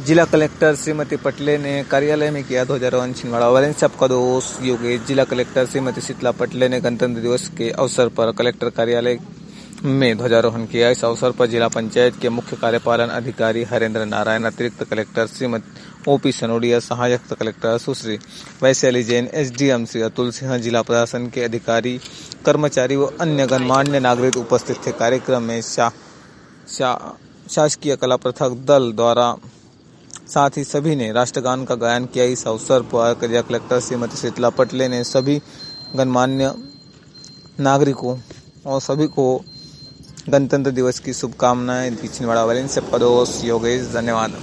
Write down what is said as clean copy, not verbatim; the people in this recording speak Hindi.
जिला कलेक्टर श्रीमती पटले ने कार्यालय में किया ध्वजारोहण। छिंदवाड़ा वायलेंस सबका दोस्त योगेश। जिला कलेक्टर श्रीमती शीतला पटले ने गणतंत्र दिवस के अवसर पर कलेक्टर कार्यालय में ध्वजारोहण किया। इस अवसर पर जिला पंचायत के मुख्य कार्यपालन अधिकारी हरेंद्र नारायण, अतिरिक्त कलेक्टर श्रीमती ओपी सनोडिया, सहायक कलेक्टर सुश्री वैशाली जैन, एसडीएम श्री अतुल सिंह, जिला प्रशासन के अधिकारी, कर्मचारी व अन्य गणमान्य नागरिक उपस्थित थे। कार्यक्रम में शासकीय कला पथक दल द्वारा साथ ही सभी ने राष्ट्रगान का गायन किया। इस अवसर पर जिला कलेक्टर श्रीमती शीतला पटले ने सभी गणमान्य नागरिकों और सभी को गणतंत्र दिवस की शुभकामनाएं दी। छिंदवाड़ा वायलेंस सबका दोस्त योगेश। धन्यवाद।